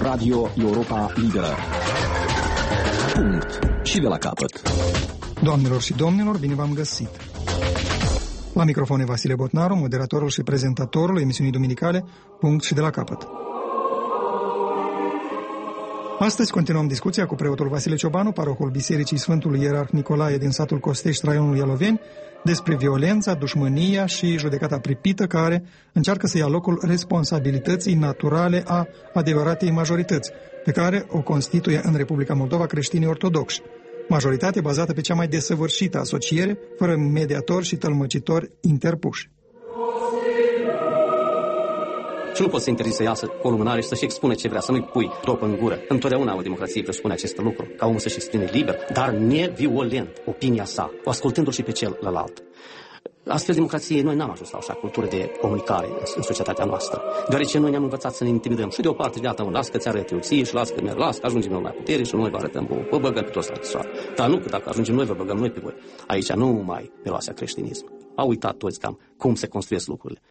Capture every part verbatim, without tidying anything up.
Radio Europa Liberă. Punct. Și de la capăt. Doamnelor și domnilor, bine v-am găsit. La microfon e Vasile Botnaru, moderatorul și prezentatorul emisiunii duminicale Punct și de la capăt. Astăzi continuăm discuția cu preotul Vasile Ciobanu, parohul Bisericii Sfântului Ierarh Nicolae din satul Costești, raionul Ialoveni, despre violența, dușmânia și judecata pripită care încearcă să ia locul responsabilității naturale a adevăratei majorități, pe care o constituie în Republica Moldova creștinii ortodoxi. Majoritate bazată pe cea mai desăvârșită asociere, fără mediatori și tălmăcitori interpuși. Și nu poți să interzici să iasă cu o lumânare și să-și expune ce vrea, să nu-i pui dopă în gură. Întotdeauna o democrație presupune acest lucru, ca omul să-și exprime liber, dar neviolent opinia sa, o ascultându-l și pe celălalt. Astfel, democrației, noi n-am ajuns la așa cultură de comunicare în societatea noastră, deoarece noi ne-am învățat să ne intimidăm și de o parte și de alta, las că ți arăt eu ție și las că mi-ar las, că ajungem noi la putere și noi vă arătăm vouă, vă băgăm pe toți la închisoare. Dar nu că dacă ajungem noi, vă băgăm noi pe voi. Aici nu mai miroase creștinism. Au uitat toți cam cum se construiesc lucrurile.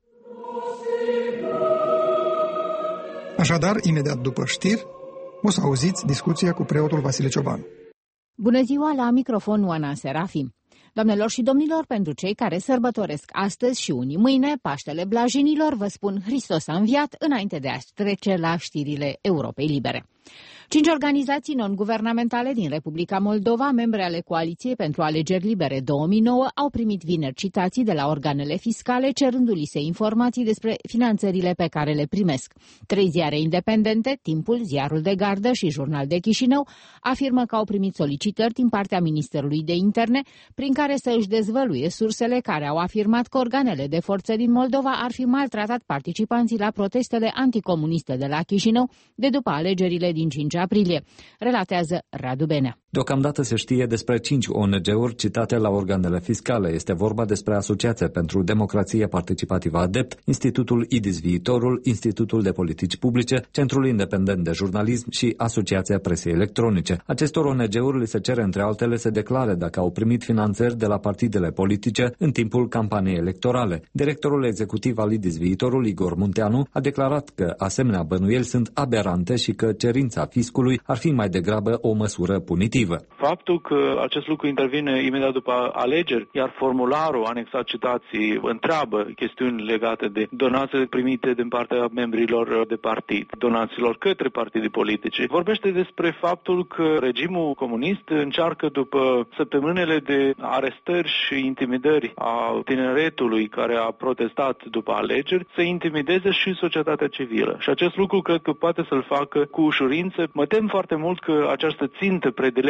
Așadar, imediat după știri, o să auziți discuția cu preotul Vasile Ciobanu. Bună ziua, la microfon Oana Serafim. Doamnelor și domnilor, pentru cei care sărbătoresc astăzi și unii mâine Paștele Blajinilor, vă spun Hristos a înviat înainte de a trece la știrile Europei Libere. Cinci organizații non-guvernamentale din Republica Moldova, membre ale Coaliției pentru Alegeri Libere două mii nouă, au primit vineri citații de la organele fiscale, cerându-li se informații despre finanțările pe care le primesc. Trei ziare independente, Timpul, Ziarul de Gardă și Jurnal de Chișinău, afirmă că au primit solicitări din partea Ministerului de Interne, prin care să își dezvăluie sursele care au afirmat că organele de forță din Moldova ar fi maltratat participanții la protestele anticomuniste de la Chișinău de după alegerile din cinci aprilie, relatează Radu Benea. Deocamdată se știe despre cinci O N G-uri citate la organele fiscale. Este vorba despre Asociația pentru Democrație Participativă Adept, Institutul I D I S Viitorul, Institutul de Politici Publice, Centrul Independent de Jurnalism și Asociația Presei Electronice. Acestor O N G-uri li se cere între altele să declare dacă au primit finanțări de la partidele politice în timpul campaniei electorale. Directorul executiv al I D I S Viitorul, Igor Munteanu, a declarat că asemenea bănuieli sunt aberante și că cerința fiscului ar fi mai degrabă o măsură punitivă. Faptul că acest lucru intervine imediat după alegeri, iar formularul anexat citații întreabă chestiuni legate de donațiile primite din partea membrilor de partid, donațiilor către partide politice, vorbește despre faptul că regimul comunist încearcă după săptămânile de arestări și intimidări a tineretului care a protestat după alegeri, să intimideze și societatea civilă. Și acest lucru cred că poate să-l facă cu ușurință. Mă tem foarte mult că această țintă predilectă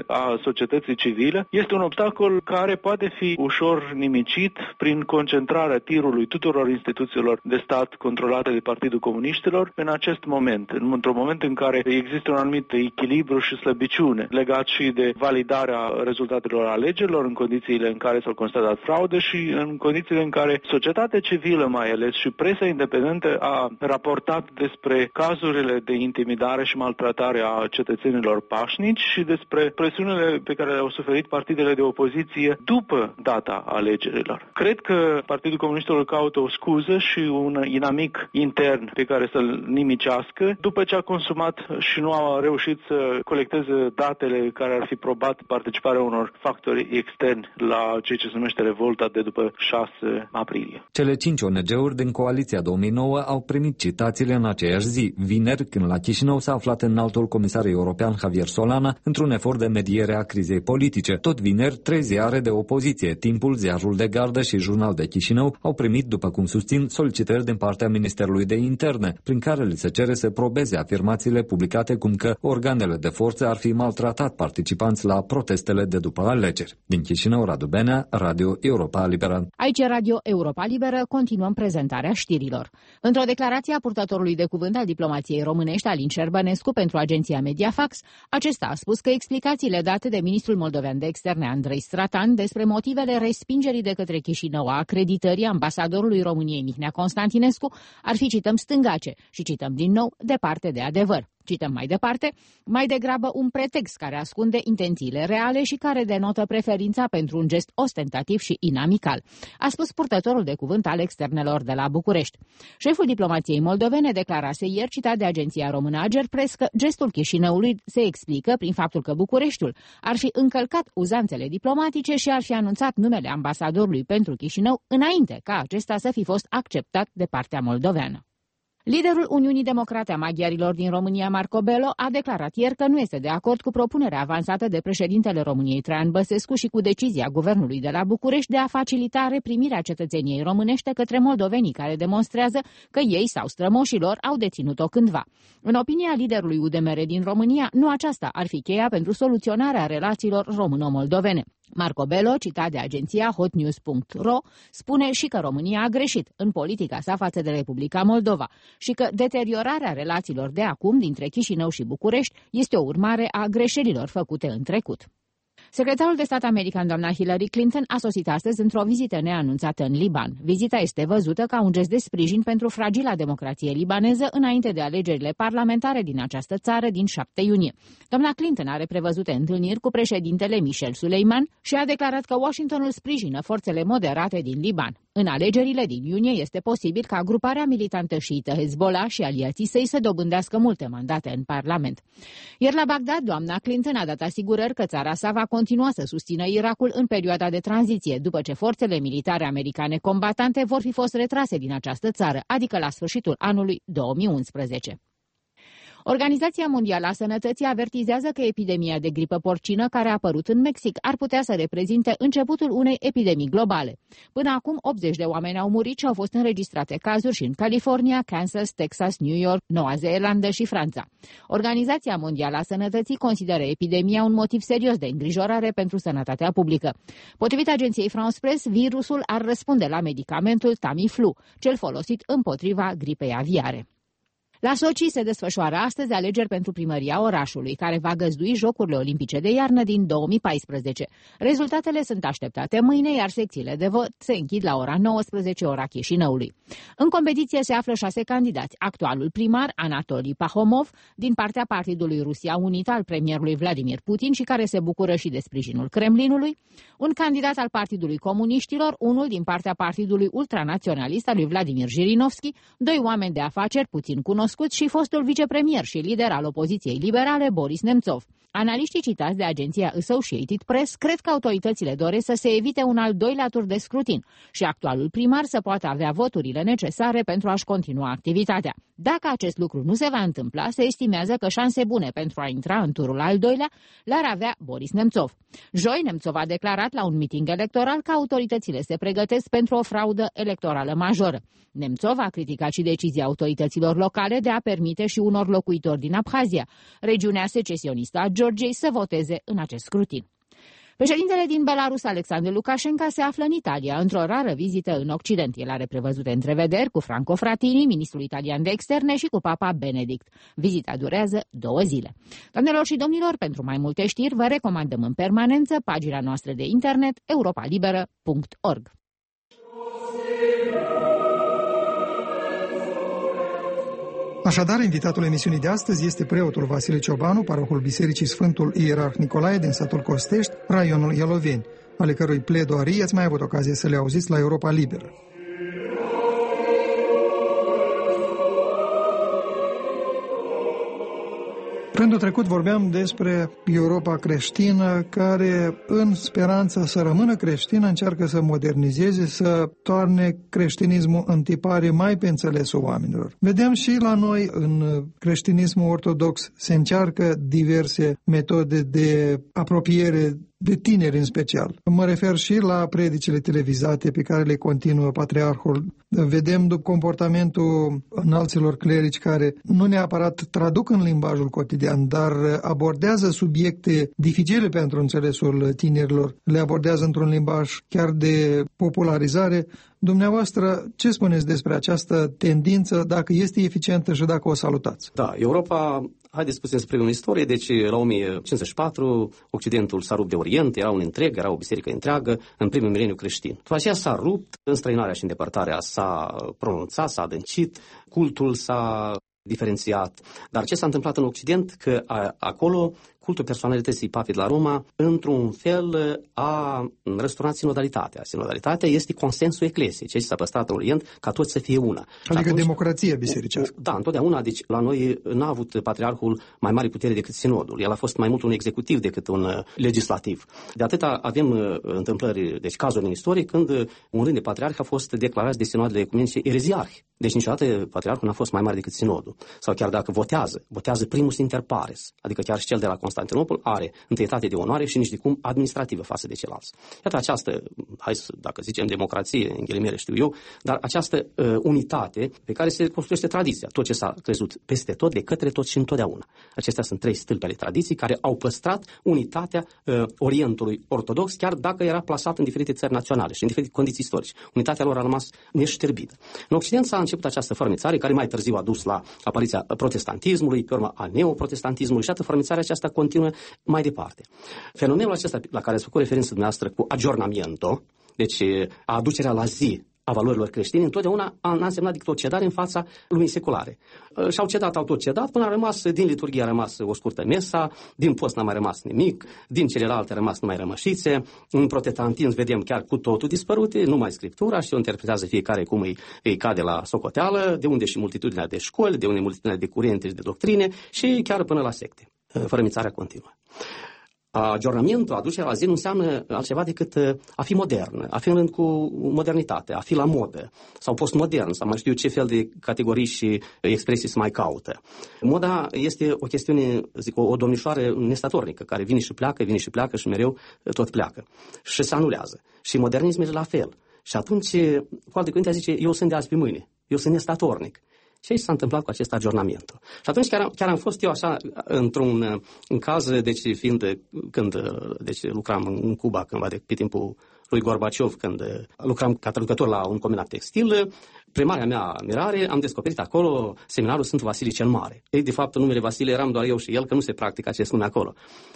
a societății civile este un obstacol care poate fi ușor nimicit prin concentrarea tirului tuturor instituțiilor de stat controlate de Partidul Comuniștilor în acest moment, într-un moment în care există un anumit echilibru și slăbiciune legat și de validarea rezultatelor alegerilor în condițiile în care s-au constatat fraude și în condițiile în care societatea civilă mai ales și presa independentă a raportat despre cazurile de intimidare și maltratare a cetățenilor pașnici și despre presiunile pe care le-au suferit partidele de opoziție după data alegerilor. Cred că Partidul Comuniștilor caută o scuză și un inamic intern pe care să-l nimicească după ce a consumat și nu a reușit să colecteze datele care ar fi probat participarea unor factori externi la ceea ce se numește revolta de după șase aprilie. Cele cinci O N G-uri din Coaliția două mii nouă au primit citațiile în aceeași zi, vineri, când la Chișinău s-a aflat înaltul comisar european Javier Solana într-un efort de mediere a crizei politice. Tot vineri, trei ziare de opoziție, Timpul, Ziarul de Gardă și Jurnal de Chișinău, au primit, după cum susțin, solicitări din partea Ministerului de Interne, prin care li se cere să probeze afirmațiile publicate cum că organele de forță ar fi maltratat participanți la protestele de după alegeri. Din Chișinău, Radu Benea, Radio Europa Liberă. Aici Radio Europa Liberă, continuăm prezentarea știrilor. Într-o declarație a purtătorului de cuvânt al diplomației românești, Alin Șerbănescu, pentru agenția Mediafax, acesta a spus că explicațiile date de ministrul moldovean de externe Andrei Stratan despre motivele respingerii de către Chișinău a acreditării ambasadorului României Mihnea Constantinescu ar fi, cităm, stângace și cităm din nou, departe de adevăr. Cităm mai departe, mai degrabă un pretext care ascunde intențiile reale și care denotă preferința pentru un gest ostentativ și inamical, a spus purtătorul de cuvânt al externelor de la București. Șeful diplomației moldovene declarase ieri, citat de agenția română Agerpres, că gestul Chișinăului se explică prin faptul că Bucureștiul ar fi încălcat uzanțele diplomatice și ar fi anunțat numele ambasadorului pentru Chișinău înainte ca acesta să fi fost acceptat de partea moldoveană. Liderul Uniunii Democrate a Maghiarilor din România, Marco Bello, a declarat ieri că nu este de acord cu propunerea avansată de președintele României, Traian Băsescu, și cu decizia guvernului de la București de a facilita reprimirea cetățeniei românește către moldovenii care demonstrează că ei sau strămoșilor au deținut-o cândva. În opinia liderului U D M R din România, nu aceasta ar fi cheia pentru soluționarea relațiilor româno-moldovene. Marco Bello, citat de agenția hotnews punct ro, spune și că România a greșit în politica sa față de Republica Moldova și că deteriorarea relațiilor de acum dintre Chișinău și București este o urmare a greșelilor făcute în trecut. Secretarul de stat american, doamna Hillary Clinton, a sosit astăzi într-o vizită neanunțată în Liban. Vizita este văzută ca un gest de sprijin pentru fragila democrație libaneză înainte de alegerile parlamentare din această țară din șapte iunie. Doamna Clinton are prevăzute întâlniri cu președintele Michel Suleiman și a declarat că Washingtonul sprijină forțele moderate din Liban. În alegerile din iunie este posibil ca gruparea militantă șiită Hezbollah și aliații săi să dobândească multe mandate în Parlament. Iar la Bagdad, doamna Clinton a dat asigurări că țara sa va continua să susțină Irakul în perioada de tranziție, după ce forțele militare americane combatante vor fi fost retrase din această țară, adică la sfârșitul anului două mii unsprezece. Organizația Mondială a Sănătății avertizează că epidemia de gripă porcină care a apărut în Mexic ar putea să reprezinte începutul unei epidemii globale. Până acum, optzeci de oameni au murit și au fost înregistrate cazuri și în California, Kansas, Texas, New York, Noua Zeelandă și Franța. Organizația Mondială a Sănătății consideră epidemia un motiv serios de îngrijorare pentru sănătatea publică. Potrivit agenției France Press, virusul ar răspunde la medicamentul Tamiflu, cel folosit împotriva gripei aviare. La Sochi se desfășoară astăzi alegeri pentru primăria orașului, care va găzdui Jocurile Olimpice de iarnă din două mii paisprezece. Rezultatele sunt așteptate mâine, iar secțiile de vot se închid la ora nouăsprezece, ora Chișinăului. În competiție se află șase candidați: actualul primar Anatoli Pahomov, din partea Partidului Rusia Unită al premierului Vladimir Putin și care se bucură și de sprijinul Kremlinului, un candidat al Partidului Comuniștilor, unul din partea Partidului Ultranaționalist al lui Vladimir Jirinovski, doi oameni de afaceri puțin cunoscuți și fostul vicepremier și lider al opoziției liberale Boris Nemțov. Analiștii citați de agenția Associated Press cred că autoritățile doresc să se evite un al doilea tur de scrutin și actualul primar să poată avea voturile necesare pentru a-și continua activitatea. Dacă acest lucru nu se va întâmpla, se estimează că șanse bune pentru a intra în turul al doilea l-ar avea Boris Nemțov. Joi, Nemțov a declarat la un miting electoral că autoritățile se pregătesc pentru o fraudă electorală majoră. Nemțov a criticat și decizia autorităților locale de a permite și unor locuitori din Abhazia, regiunea secesionistă a Georgiei, să voteze în acest scrutin. Președintele din Belarus, Alexandru Lukashenko, se află în Italia, într-o rară vizită în Occident. El are prevăzute întrevederi cu Franco Frattini, ministrul italian de externe, și cu Papa Benedict. Vizita durează două zile. Doamnelor și domnilor, pentru mai multe știri, vă recomandăm în permanență pagina noastră de internet europa liberă punct org. Așadar, invitatul emisiunii de astăzi este preotul Vasile Ciobanu, parohul Bisericii Sfântul Ierarh Nicolae din satul Costești, raionul Ialoveni, ale cărui pledoarii ați mai avut ocazie să le auziți la Europa Liberă. Rândul trecut vorbeam despre Europa creștină care, în speranța să rămână creștină, încearcă să modernizeze, să toarne creștinismul în tipare mai pe înțelesul oamenilor. Vedem și la noi, în creștinismul ortodox, se încearcă diverse metode de apropiere de tineri în special. Mă refer și la predicile televizate pe care le continuă patriarhul. Vedem după comportamentul înalților clerici care nu neapărat traduc în limbajul cotidian, dar abordează subiecte dificile pentru înțelesul tinerilor, le abordează într-un limbaj chiar de popularizare. Dumneavoastră, ce spuneți despre această tendință, dacă este eficientă și dacă o salutați? Da, Europa, haideți puțin spre o istorie, deci la o mie cincizeci și patru Occidentul s-a rupt de Orient, era un întreg, era o biserică întreagă în primul mileniu creștin. După aceea s-a rupt, înstrăinarea și îndepărtarea s-a pronunțat, s-a adâncit, cultul s-a diferențiat. Dar ce s-a întâmplat în Occident? Că a, acolo cultul personalității Papii de la Roma, într-un fel, a răsturnat sinodalitatea. Sinodalitatea este consensul eclesiei, ceea ce s-a păstrat în Orient, ca toți să fie una. Adică atunci, democrația bisericească. Da, întotdeauna. Deci la noi n-a avut patriarhul mai mare putere decât sinodul. El a fost mai mult un executiv decât un legislativ. De atâta avem întâmplări, deci cazuri în istorie, când un rând de patriarhi a fost declarați de sinoadele ecumenice ereziarhi. Deci niciodată patriarhul n-a fost mai mare decât sinodul. Sau chiar dacă votează, votează primus inter pares, adică chiar și cel de la Constantinopol are întâietate de onoare și nici de cum administrativă față de ceilalți. Iată această, hai să, dacă zicem democrație, în ghilimele știu eu, dar această uh, unitate pe care se construiește tradiția, tot ce s-a crezut peste tot, de către tot și întotdeauna. Acestea sunt trei stâlpi ale tradiției care au păstrat unitatea uh, Orientului ortodox, chiar dacă era plasat în diferite țări naționale și în diferite condiții istorice. Unitatea lor a rămas neșterbită. În Occident s-a început această fărâmițare, care mai târziu a dus la apariția protestantismului, pe urmă a neoprotestantismului și atât fărâmițarea aceasta continuă mai departe. Fenomenul acesta la care ați făcut referință dumneavoastră cu aggiornamento, deci aducerea la zi a valorilor creștine, întotdeauna a însemnat decât o cedare în fața lumii seculare. Și-au cedat, au tot cedat, până a rămas, din liturghie a rămas o scurtă mesa, din post n-a mai rămas nimic, din celelalte a rămas numai rămășițe, în protestantism vedem chiar cu totul dispărute, numai Scriptura și o interpretează fiecare cum îi, îi cade la socoteală, de unde și multitudinea de școli, de unde multitudinea de curente și de doctrine și chiar până la secte. Fărâmițarea continuă. Aggiornamentul, aducerea la zi, nu înseamnă altceva decât a fi modern, a fi în rând cu modernitate, a fi la modă, sau postmodern, sau mai știu ce fel de categorii și expresii se mai caută. Moda este o chestiune, zic, o, o domnișoară nestatornică, care vine și pleacă, vine și pleacă și mereu tot pleacă. Și se anulează. Și modernismul e la fel. Și atunci, cu alte cuvinte, zice, eu sunt de azi pe mâine, eu sunt nestatornic. Și aici s-a întâmplat cu acest aggiornamento. Și atunci chiar, chiar am fost eu așa, într-un în caz, deci fiind, când deci, lucram în Cuba, cândva de pe timpul lui Gorbaciov, când lucram ca traducător la un combinat textil, pre marea mea mirare, am descoperit acolo seminarul Sfântul Vasile cel Mare. Ei, de fapt, în numele Vasile eram doar eu și el, că nu se practică acest nume acolo.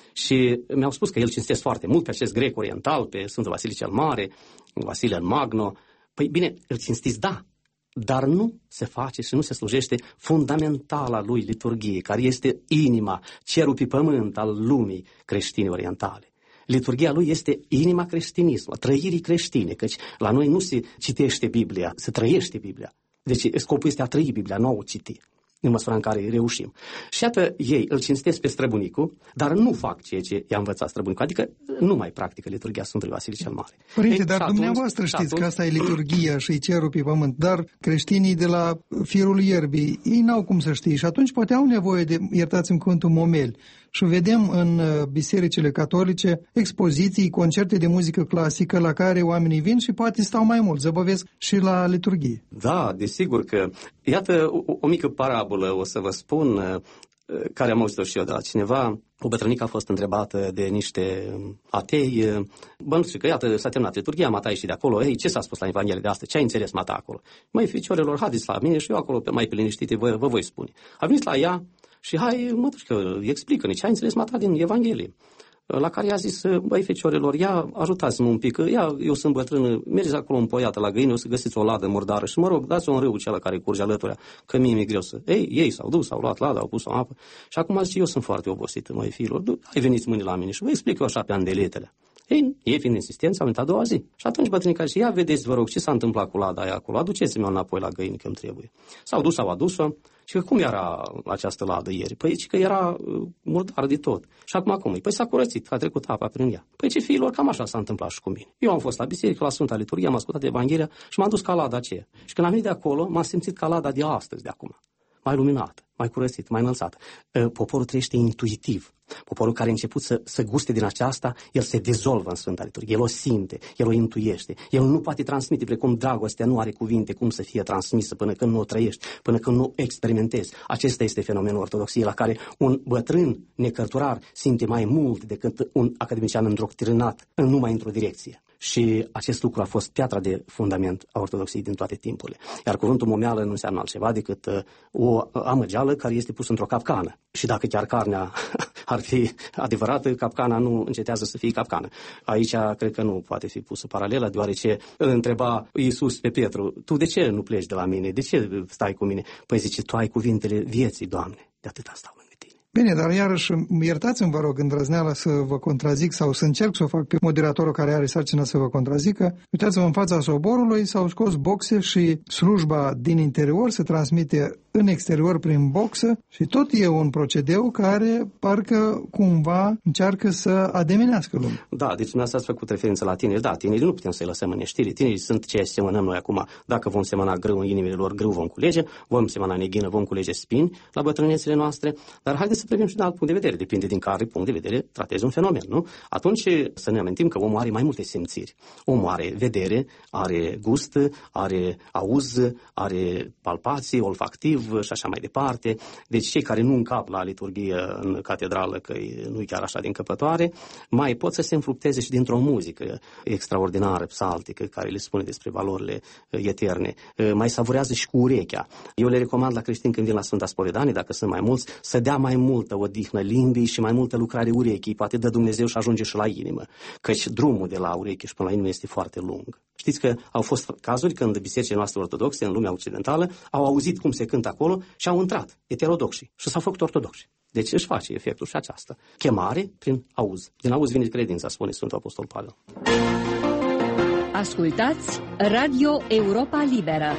Și mi-au spus că el cinstesc foarte mult pe acest grec oriental, pe Sfântul Vasile cel Mare, Vasile el Magno. Păi bine, îl cinstiți, da, dar nu se face și nu se slujește fundamentala lui liturghie, care este inima, cerul pe pământ al lumii creștine orientale. Liturghia lui este inima creștinismului, trăirii creștine, căci la noi nu se citește Biblia, se trăiește Biblia. Deci scopul este a trăi Biblia, nu o citi, în măsura în care reușim. Și iată, ei îl cinstesc pe străbunicul, dar nu fac ceea ce i-a învățat străbunicul, adică nu mai practică liturghia Sfântului Vasile cel Mare. Părinte, ei, dar atunci, dumneavoastră știți atunci... că asta e liturghia și cerul pe pământ, dar creștinii de la firul ierbii, ei n-au cum să știe și atunci poate au nevoie de, iertați-mi cuvântul, momeli. Și vedem în bisericile catolice expoziții, concerte de muzică clasică la care oamenii vin și poate stau mai mult, zăbovesc și la liturghie. Da, desigur că, iată o, o mică parabolă, o să vă spun, care am auzit-o și eu de la cineva. O bătrânică a fost întrebată de niște atei, bănuți că, iată, s-a terminat liturghia, mata ieșit de acolo, ei, ce s-a spus la Evanghelie de astăzi, ce ai înțeles mata acolo? Măi, ficiorelor, haideți la mine și eu acolo, pe mai pe liniștite, vă, vă voi spune. A venit la ea și hai, mătușcă, explică-ne ce ai înțeles mata din Evanghelie. La care i-a zis, băi, feciorelor, ia, ajutați-mă un pic, ia, eu sunt bătrân, mergeți acolo în poiată la găină, o să găsiți o ladă murdară și, mă rog, dați-o în râul cela care curge alături, că mie mi-e greu să... Ei, ei s-au dus, s-au luat lada, au pus-o în apă și acum zice, eu sunt foarte obosit, măi, fiilor, hai veniți mâine la mine și vă explic eu așa pe andeletele. Ei, ei fiind insistenți, au venit a doua zi. Și atunci bătrânica zice, ia vedeți, vă rog, ce s-a întâmplat cu lada aia acolo, aduceți-mi-o înapoi la găini că îmi trebuie. S-au dus, au adus-o și că cum era această ladă ieri? Păi că era uh, murdară de tot. Și acum cum e? Păi s-a curățit, a trecut apa prin ea. Păi ce fiilor, cam așa s-a întâmplat și cu mine. Eu am fost la biserică, la Sfânta Liturghie, am ascultat Evanghelia și m-am dus ca lada aceea. Și când am venit de acolo, m-am simțit ca lada de astăzi, de acum. Mai luminată, mai curățit, mai înălțată. Poporul trăiește intuitiv. Poporul care a început să, să guste din aceasta, el se dezolvă în Sfânta Liturghie, el o simte, el o intuiește. El nu poate transmite, precum dragostea nu are cuvinte cum să fie transmisă până când nu o trăiești, până când nu o experimentezi. Acesta este fenomenul ortodoxiei, la care un bătrân necărturar simte mai mult decât un academician îndoctrinat numai într-o direcție. Și acest lucru a fost piatra de fundament a ortodoxiei din toate timpurile. Iar cuvântul momeală nu înseamnă altceva decât o amăgeală care este pusă într-o capcană. Și dacă chiar carnea ar fi adevărată, capcana nu încetează să fie capcană. Aici cred că nu poate fi pusă paralela, deoarece îl întreba Iisus pe Petru, tu de ce nu pleci de la mine? De ce stai cu mine? Păi zice, tu ai cuvintele vieții, Doamne, de atâta stau lângă tine. Bine, dar iarăși iertați-mi, vă rog, îndrăzneala să vă contrazic sau să încerc să o fac pe moderatorul care are sarcina să vă contrazică. Uitați-vă, în fața soborului s-au scos boxe și slujba din interior se transmite în exterior prin boxă și tot e un procedeu care parcă cumva încearcă să ademenească lumea. Da, deci dumneavoastră ați făcut referință la tineri. Da, tinerii nu putem să-i lăsăm în neștire. Tinerii sunt ceea ce semănăm noi acum. Dacă vom semăna grâu în inimile lor, grâu vom culege, vom semăna neghină, vom culege spini la bătrânețile noastre. Dar haideți să privim și din alt punct de vedere. Depinde din care punct de vedere tratezi un fenomen, nu? Atunci să ne amintim că omul are mai multe simțiri. Omul are vedere, are gust, are auz, are palpație, olfactiv și așa mai departe. Deci cei care nu încap la liturghie în catedrală, că nu-i chiar așa de încăpătoare, mai pot să se înfructeze și dintr-o muzică extraordinară, psaltică, care le spune despre valorile eterne. Mai savurează și cu urechea. Eu le recomand la creștini când vin la Sfânta Spovedanie, dacă sunt mai mulți, să dea mai multă odihnă limbii și mai multă lucrare urechii. Poate dă Dumnezeu și ajunge și la inimă. Căci drumul de la ureche și până la inimă este foarte lung. Știți că au fost cazuri când bisericile noastre ortodoxe în lumea occidentală au auzit cum se cântă acolo și au intrat heterodoxi și s-au făcut ortodoxi. Deci își face efectul și aceasta. Chemare prin auz. Din auz vine credința, spune Sfântul Apostol Pavel. Ascultați Radio Europa Liberă.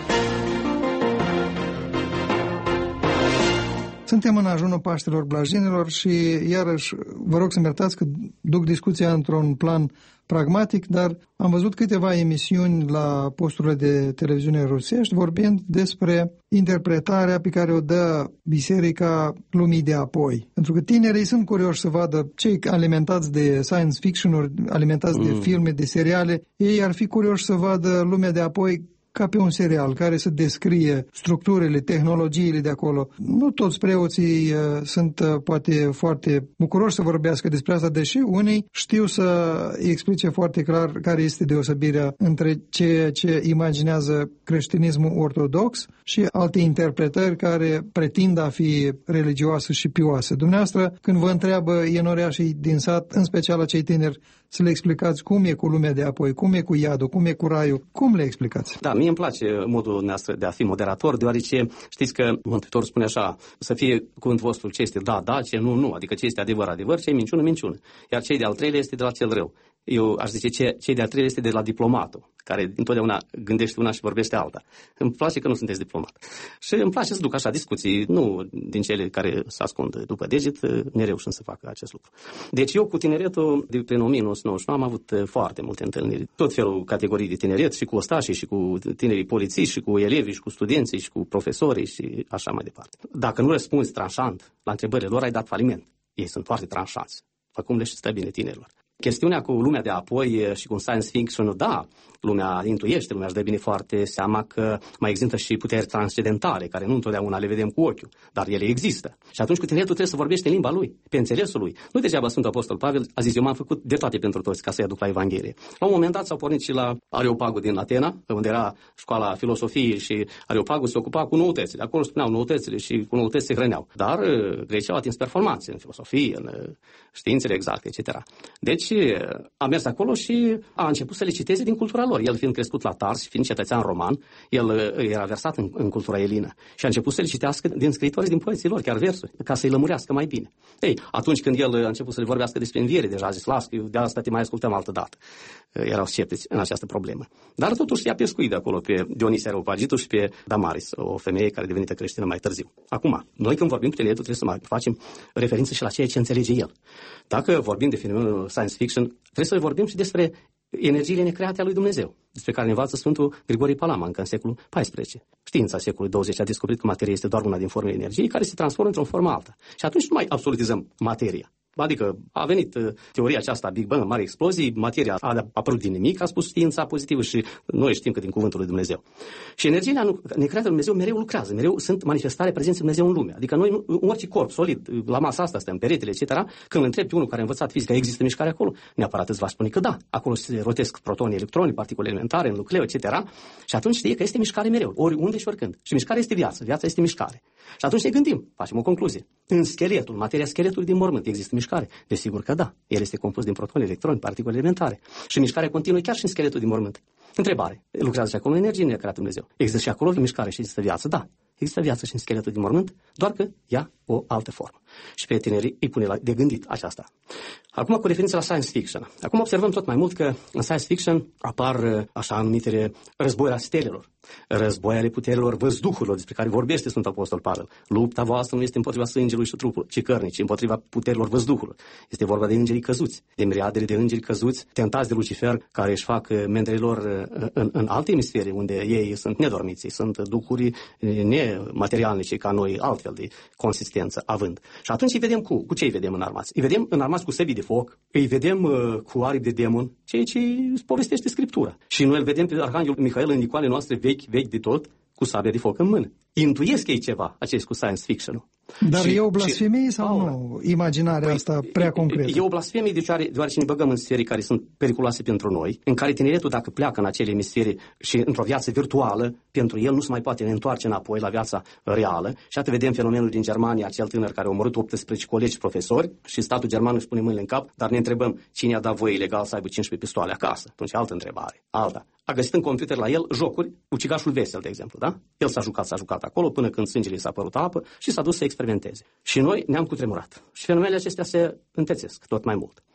Suntem în ajunul Paștelor Blajinilor și iarăși vă rog să-mi iertați că duc discuția într-un plan pragmatic, dar am văzut câteva emisiuni la posturile de televiziune rusești vorbind despre interpretarea pe care o dă biserica lumii de apoi. Pentru că tinerii sunt curioși să vadă cei alimentați de science fiction-uri, alimentați mm. de filme, de seriale, ei ar fi curioși să vadă lumea de apoi ca pe un serial care să descrie structurile, tehnologiile de acolo. Nu toți preoții uh, sunt uh, poate foarte bucuroși să vorbească despre asta, deși unii știu să explice foarte clar care este deosebirea între ceea ce imaginează creștinismul ortodox și alte interpretări care pretind a fi religioase și pioase. Dumneavoastră, când vă întreabă enoreașii din sat, în special acei tineri, să le explicați cum e cu lumea de apoi, cum e cu iadul, cum e cu raiul, cum le explicați? Da, mie îmi place modul nostru de a fi moderator, deoarece știți că Mântuitorul spune așa, să fie cuvântul vostru ce este da, da, ce nu, nu, adică ce este adevăr, adevăr, ce e minciună, minciună. Iar cei de-al treilea este de la cel rău. Eu aș zice ce, cei de-al treilea este de la diplomatul, care întotdeauna gândește una și vorbește alta. Îmi place că nu sunteți diplomat. Și îmi place să duc așa discuții, nu din cele care se ascund după deget, nereușind să facă acest lucru. Deci eu cu tineretul, de prin o mie nouă sute nouăzeci și nouă, am avut foarte multe întâlniri. Tot felul categorii de tineret, și cu ostașii, și cu tinerii polițiști, și cu elevii, și cu studenții, și cu profesorii, și așa mai departe. Dacă nu răspunzi tranșant la întrebările lor, ai dat faliment. Ei sunt foarte tranșanți. Fă cum le și stă bine tinerilor. Chestiunea cu lumea de apoi și cu science fiction, da, lumea intuiește, lumea își dă bine foarte seama că mai există și puteri transcendentale, care nu întotdeauna le vedem cu ochiul, dar ele există. Și atunci cu tineretul trebuie să vorbește în limba lui, pe înțelesul lui. Nu degeaba Sfântul Apostol Pavel a zis, eu m-am făcut de toate pentru toți ca să-i aduc la Evanghelie. La un moment dat s-au pornit și la Areopagu din Atena, unde era școala filosofiei și Areopagu se ocupa cu noutățile. Acolo spuneau noutățile și cu noutăți se hrăneau. Dar grecii au atins performanțe în filosofie, în științele exacte, et cetera. Deci a mers acolo și a început să le citeze din cultura lor. El fiind crescut la Tars și fiind cetățean roman, el era versat în, în cultura elină și a început să le citească din scriitori, din poeții lor, chiar versuri, ca să-i lămurească mai bine. Ei, atunci când el a început să le vorbească despre înviere, deja a zis, las, că de asta te mai ascultăm altă dată. Erau sceptici în această problemă. Dar totuși i-a pescuit de acolo pe Dionisia Areopagitul și pe Damaris, o femeie care a devenit creștină mai târziu. Acum, noi când vorbim cu tineretul trebuie să mai facem referință și la ceea ce înțelege el. Dacă vorbim de fenomenul science fiction, trebuie să vorbim și despre energiile necreate a lui Dumnezeu, despre care ne învață Sfântul Grigorie Palama încă în secolul paisprezece. Știința secolului douăzeci a descoperit că materia este doar una din formele energiei care se transformă într-o formă alta. Și atunci nu mai absolutizăm materia. Adică a venit teoria aceasta Big Bang, mari explozii, materia a apărut din nimic, a spus știința pozitivă și noi știm că din cuvântul lui Dumnezeu. Și energiile necreate lui Dumnezeu mereu lucrează, mereu sunt manifestare prezenței lui Dumnezeu în lume. Adică noi, în orice corp solid, la masa asta, în peretele, et cetera, când îl întrebi pe unul care a învățat fizică, există mișcare acolo, neapărat îți va spune că da. Acolo se rotesc protonii, electroni, particule elementare, în nucleu, et cetera. Și atunci știe că este mișcare mereu, oriunde și oricând. Și mișcarea este viață, viața este mișcare. Și atunci ne gândim, facem o concluzie. În scheletul, materia scheletului din mormânt, există mișcare? Desigur că da. El este compus din protoni, electroni, particule elementare. Și mișcarea continuă chiar și în scheletul din mormânt. Întrebare. Lucrează și acolo energie necreată Dumnezeu. Există și acolo mișcare și există viață? Da. Există viață și în scheletul din mormânt, doar că ia o altă formă. Și pe tinerii îi pune la, de gândit aceasta. Acum cu referință la science fiction. Acum observăm tot mai mult că în science fiction apar așa anumitele război ale stelelor, război ale puterilor văzduhurilor, despre care vorbește Sfântul Apostol Pavel. Lupta voastră nu este împotriva sângelui și trupului, ci cărnii, ci împotriva puterilor văzduhurilor. Este vorba de îngerii căzuți, de miriadele de îngeri căzuți, tentați de Lucifer, care își fac mendrelor în, în alte emisfere, unde ei sunt nedormiți, sunt duhuri nematerialnice ca noi, altfel de consistență având. Și atunci îi vedem cu, cu ce îi vedem înarmați? Îi vedem înarmați cu săbii de foc, îi vedem uh, cu aripi de demon, ceea ce îți povestește Scriptura. Și noi îl vedem pe Arhanghelul Mihail în icoanele noastre vechi, vechi de tot, cu sabia de foc în mână. Intuiesc ei ceva, acest cu science fiction-ul. Dar și, e o blasfemie sau Paula, nu? Imaginarea păi, asta prea concretă. E o blasfemie deoarece ne băgăm în sfere care sunt periculoase pentru noi, în care tineretul, dacă pleacă în acele emisfere și într-o viață virtuală, pentru el nu se mai poate ne întoarce înapoi la viața reală. Și atât vedem fenomenul din Germania, acel tânăr care a omorât optsprezece colegi profesori și statul german își pune mâinile în cap, dar ne întrebăm cine a dat voie ilegal să aibă cincisprezece pistoale acasă. Atunci altă întrebare, alta. A găsit în computer la el jocuri, ucigașul vesel, de exemplu, da? El s-a jucat, s-a jucat acolo până când sângele s-a părut apă și s-a dus să experimenteze. Și noi ne-am cutremurat. Și fenomenele acestea se întețesc tot mai mult.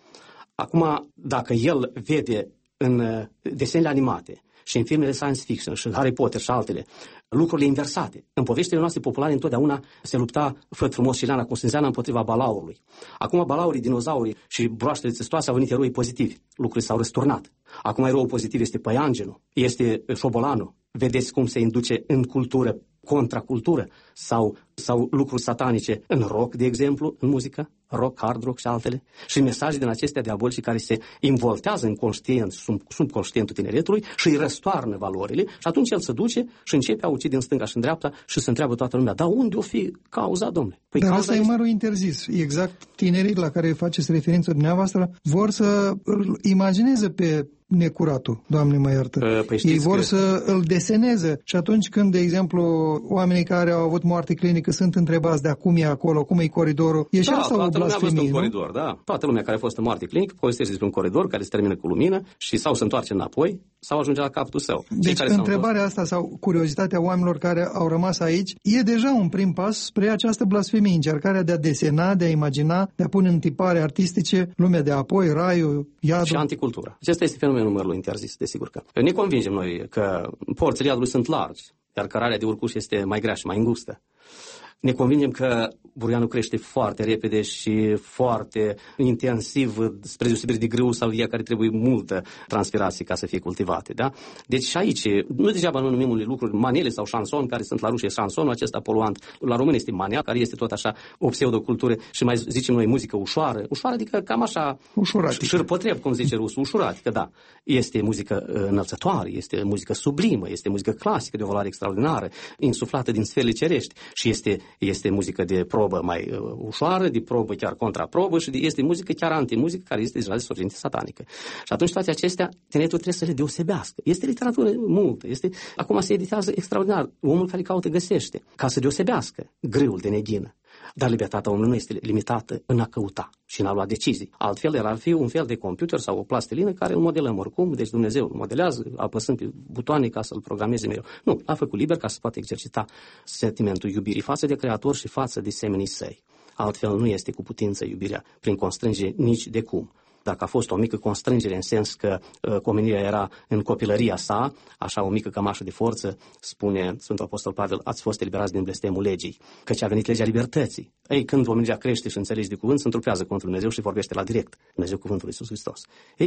Acum, dacă el vede în desenele animate și în filmele science fiction și Harry Potter și altele, lucrurile inversate. În poveștile noastre populare întotdeauna se lupta Făt frumos și Leana Constanțiana împotriva balaurului. Acum balaurii, dinozaurii și broaștele țestoase au venit eroi pozitivi. Lucrurile s-au răsturnat. Acum eroul pozitiv este păianjenul, este șobolanul. Vedeți cum se induce în cultură, contracultură sau, sau lucruri satanice în rock, de exemplu, în muzică, rock, hard rock și altele. Și mesaje din acestea diabolice care se involtează în conștient, sub, subconștientul tineretului și îi răstoarnă valorile și atunci el se duce și începe a ucide în stânga și în dreapta și se întreabă toată lumea, dar unde o fi cauza, domnule? Păi dar asta e marul interzis. Exact tinerii la care faceți referință dumneavoastră vor să îl imagineze pe necuratul, Doamne mă iartă. Păi Ei vor că... să îl deseneze și atunci când, de exemplu, oamenii care au avut moarte clinică sunt întrebați de acum e acolo, cum e coridorul, e și da, asta o blasfemie, un coridor, da. Toată lumea care a fost în moarte clinică povestește despre un coridor care se termină cu lumină și sau se întoarce înapoi sau ajunge la capătul său. Deci întrebarea asta sau curiozitatea oamenilor care au rămas aici e deja un prim pas spre această blasfemie, încercarea de a desena, de a imagina, de a pune în tipare artistice lumea de apoi, raiul, iadul. Și anticultura. Acesta este fenomenul mărului interzis, desigur că. Ne convingem noi că porțile iadului sunt largi, iar cărarea de urcuș este mai grea și mai îngustă. Ne convingem că burganul crește foarte repede și foarte intensiv, spre deosebire de grâu sau ea care trebuie multă transpirație ca să fie cultivate. Da? Deci și aici, nu degeaba nu numim unele lucruri, manele sau șanson, care sunt la rușă, șansonul acesta poluant. La român este manea, care este tot așa o pseudocultură și mai zicem noi muzică ușoară. Ușoară adică cam așa, șârpătreb, cum zice rusul, ușuratică, da. Este muzică înălțătoare, este muzică sublimă, este muzică clasică de o valoare extraordinară, insuflată din sferele cerești și este Este muzică de probă mai uh, ușoară, de probă chiar contraprobă și de, este muzică chiar antimuzică, care este deja de sorginte satanică. Și atunci toate acestea, tineretul trebuie să le deosebească. Este literatură multă, este, acum se editează extraordinar. Omul care caută găsește, ca să deosebească grâul de neghină. Dar libertatea omului nu este limitată în a căuta și în a lua decizii. Altfel, el ar fi un fel de computer sau o plastilină care îl modelăm oricum, deci Dumnezeu îl modelează, apăsând pe butoane ca să-l programeze mereu. Nu, l-a făcut liber ca să poată exercita sentimentul iubirii față de Creator și față de semenii săi. Altfel, nu este cu putință iubirea prin constrângere nici de cum. Dacă a fost o mică constrângere în sens că uh, omenirea era în copilăria sa, așa o mică cămașă de forță, spune Sfântul Apostol Pavel, ați fost eliberați din blestemul legii, căci a venit legea libertății. Ei, când omenirea crește și înțelege de cuvânt, se întrupează cuvântul Dumnezeu și vorbește la direct, Dumnezeu cuvântul Iisus Hristos. Ei,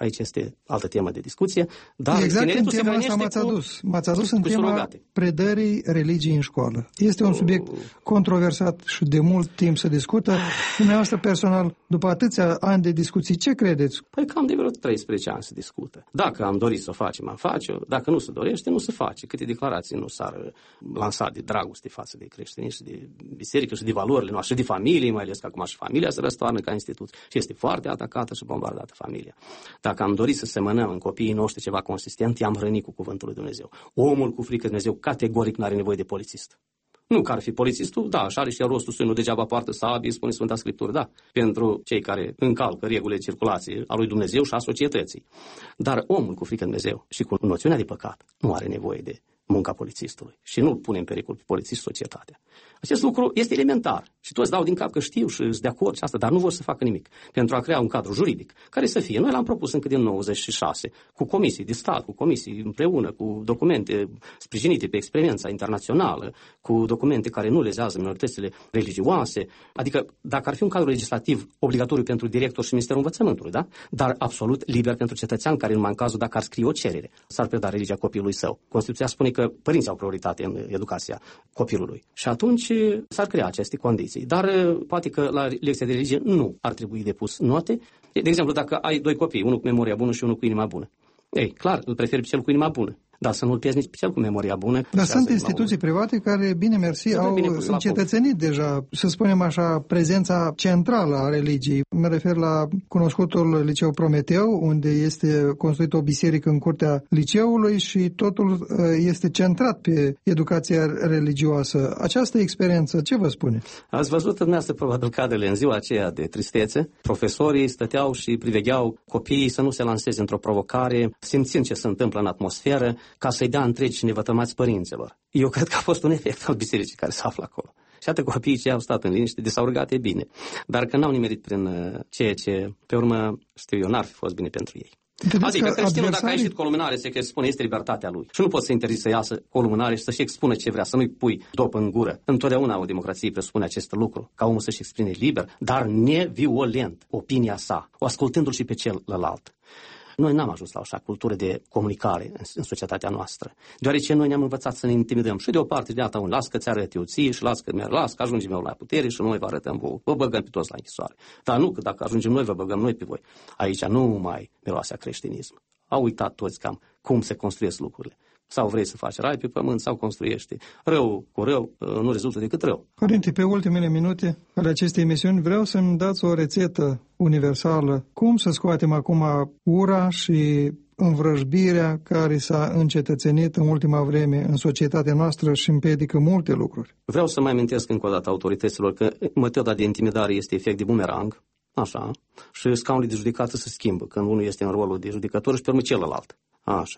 aici este altă temă de discuție, dar exact în se tema asta m-ați cu, adus. M-ați adus în tema surogate. predării religiei în școală. Este un subiect controversat și de mult timp se discută. Dumneavoastră personal, după atâția ani de discuții, ce credeți? Păi cam de vreo treisprezece ani se discută. Dacă am dorit să o facem, am face-o. Dacă nu se dorește, nu se face. Câte declarații nu s-ar lansa de dragoste față de creștinism, de biserică și de valorile noastre, și de familie, mai ales că acum și familia se răstoarnă ca instituție și este foarte atacată și bombardată familia. Dacă am dorit să semănăm în copiii noștri ceva consistent, i-am hrănit cu cuvântul lui Dumnezeu. Omul cu frică de Dumnezeu categoric nu are nevoie de polițist. Nu că ar fi polițistul, da, și are și rostul său, nu degeaba poartă sabie, spune Sfânta Scriptură, da, pentru cei care încalcă regulile de circulație a lui Dumnezeu și a societății. Dar omul cu frică de Dumnezeu și cu noțiunea de păcat nu are nevoie de munca polițistului și nu pune în pericol pe polițist societatea. Acest lucru este elementar și toți dau din cap că știu și sunt de acord și asta, dar nu vor să facă nimic pentru a crea un cadru juridic care să fie. Noi l-am propus încă din nouăzeci și șase, cu comisii de stat, cu comisii împreună, cu documente sprijinite pe experiența internațională, cu documente care nu lezează minoritățile religioase, adică dacă ar fi un cadru legislativ obligatoriu pentru director și Ministerul Învățământului, da? Dar absolut liber pentru cetățean care, numai în cazul dacă ar scrie o cerere, s-ar preda religia copilului său. Constituția spune că părinții au prioritate în educația copilului. Și atunci s-ar crea aceste condiții. Dar poate că la lecția de religie nu ar trebui depus note. De exemplu, dacă ai doi copii, unul cu memoria bună și unul cu inima bună. Ei, clar, îl preferi pe cel cu inima bună. Dar să nu-l pierzi nici pe cel cu memoria bună. Dar sunt instituții private care, bine mersi, au încetățenit deja, să spunem așa, prezența centrală a religiei. Mă refer la cunoscutul liceu Prometeu, unde este construită o biserică în curtea liceului și totul este centrat pe educația religioasă. Această experiență, ce vă spune? Ați văzut dumneavoastră probabil cadrele în ziua aceea de tristețe. Profesorii stăteau și privegheau copiii să nu se lanseze într-o provocare, simțind ce se întâmplă în atmosferă, ca să-i dea întregi și nevătămați părinților. Eu cred că a fost un efect al bisericii care se află acolo. Și atât copiii ce au stat în liniște, de s-au rugat, e bine. Dar că n-au nimerit prin ceea ce, pe urmă, știu eu, n-ar fi fost bine pentru ei. Vedeți adică creștinul, adversarii... dacă a ieșit cu o lumânare, se spune, este libertatea lui. Și nu poți să interzici să iasă cu o lumânare și să-și expună ce vrea, să nu-i pui dop în gură. Întotdeauna o democrație presupune acest lucru, ca omul să-și exprime liber, dar neviolent opinia sa, o ascultându-l și pe celălalt. Noi n-am ajuns la așa cultură de comunicare în, în societatea noastră, deoarece noi ne-am învățat să ne intimidăm și de o parte de alta, un las că ți arăt eu ție și las că mi-ar las, că ajungem eu la putere și noi vă arătăm vouă, vă băgăm pe toți la închisoare. Dar nu, că dacă ajungem noi, vă băgăm noi pe voi. Aici nu mai miroase a creștinism. Au uitat toți cam cum se construiesc lucrurile. Sau vrei să faci rai pe pământ, sau construiești rău cu rău, nu rezultă decât rău. Părinte, pe ultimele minute ale acestei emisiuni vreau să-mi dați o rețetă universală. Cum să scoatem acum ura și învrăjbirea care s-a încetățenit în ultima vreme în societatea noastră și împiedică multe lucruri? Vreau să mai amintesc încă o dată autorităților că metoda de intimidare este efect de bumerang, așa, și scaunul de judecată se schimbă când unul este în rolul de judecător și pe urmă celălalt. Așa.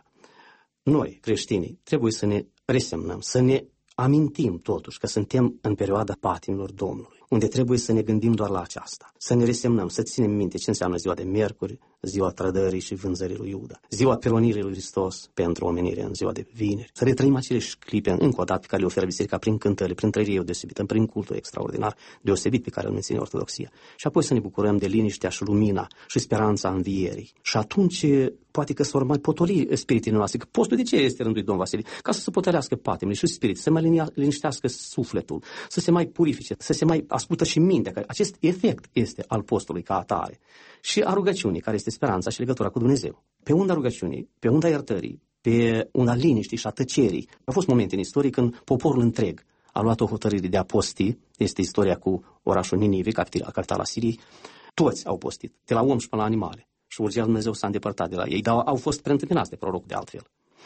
Noi, creștinii, trebuie să ne resemnăm, să ne amintim totuși că suntem în perioada patimilor Domnului, unde trebuie să ne gândim doar la aceasta, să ne resemnăm, să ținem minte ce înseamnă ziua de miercuri, ziua trădării și vânzării lui Iuda, ziua pironirii lui Hristos pentru omenire în ziua de vineri, să retrăim acele clipe încă o dată pe care le oferă biserica prin cântări, prin trăire deosebită, prin cultul extraordinar deosebit pe care îl menține Ortodoxia. Și apoi să ne bucurăm de liniștea și lumina și speranța învierii. Și atunci poate că s-or mai potoli spiritele noastre, că postul de ce este rânduit Domn Vasile? Ca să se potolească patimile și spirit, să mai liniștească sufletul, să se mai purifice, să se mai ascultă și mintea, că acest efect este al postului ca atare. Și a rugăciunii, care este speranța și legătura cu Dumnezeu. Pe unda rugăciunii, pe unda iertării, pe unda liniștii și a tăcerii. Au fost momente în istorie când poporul întreg a luat o hotărâre de a posti, este istoria cu orașul Ninive, capitala, capitala Siriei. Toți au postit, de la om și până la animale. Și urgia Dumnezeu s-a îndepărtat de la ei, dar au fost preîntâmpinați de proroc de altfel.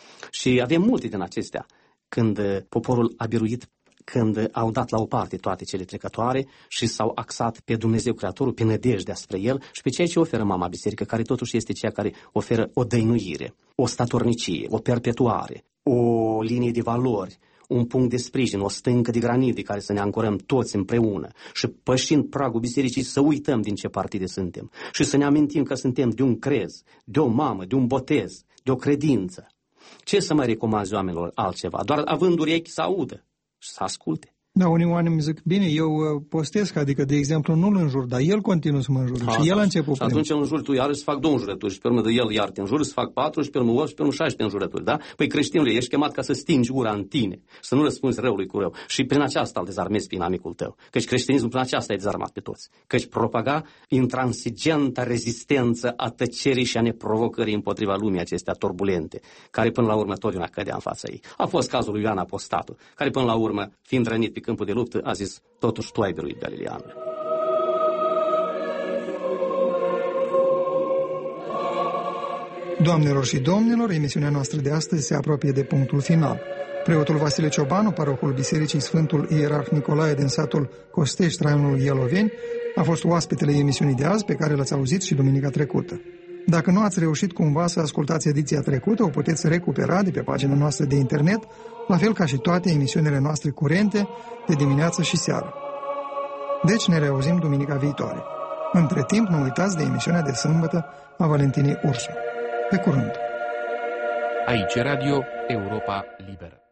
Și avem multe din acestea când poporul a biruit, când au dat la o parte toate cele trecătoare și s-au axat pe Dumnezeu Creatorul, pe nădejdea spre El și pe ceea ce oferă Mama Biserică, care totuși este cea care oferă o dăinuire, o statornicie, o perpetuare, o linie de valori, un punct de sprijin, o stâncă de granit de care să ne ancorăm toți împreună și pășind pragul bisericii să uităm din ce partide suntem și să ne amintim că suntem de un crez, de o mamă, de un botez, de o credință. Ce să mai recomanzi oamenilor altceva? Doar având urechi să audă și să asculte. Da, unii oameni zic, bine, eu postesc, adică, de exemplu, nu-l înjur, dar el continuă să mă înjure. Ha, și el da. a început Și atunci îl înjuri tu, iarăși să fac două înjurături și pe urmă de el iar te înjuri, să fac patru și pe urmă opt și pe urmă șaisprezece înjurături, da? Păi creștinule, ești chemat ca să stingi ura în tine, să nu răspunzi răului cu rău. Și prin aceasta îl dezarmezi pe inamicul tău. Căci creștinismul prin aceasta e dezarmat pe toți. Căci propaga intransigenta rezistență a tăcerii și a neprovocării împotriva lumii acestea turbulente, care până la urmă totdeauna cădea în fața ei. A fost cazul lui Ioan Apostatul, care până la urmă, fiind rănit pe câmpul de luptă, a zis, totuși tu ai biruit Galileanul. Doamnelor și domnilor, emisiunea noastră de astăzi se apropie de punctul final. Preotul Vasile Ciobanu, parocul Bisericii Sfântul Ierarh Nicolae din satul Costești, raionul Ialoveni, a fost oaspetele emisiunii de azi, pe care l-ați auzit și duminica trecută. Dacă nu ați reușit cumva să ascultați ediția trecută, o puteți recupera de pe pagina noastră de internet, la fel ca și toate emisiunile noastre curente, de dimineață și seară. Deci ne reauzim duminica viitoare. Între timp, nu uitați de emisiunea de sâmbătă a Valentinei Ursu. Pe curând! Aici Radio Europa Liberă.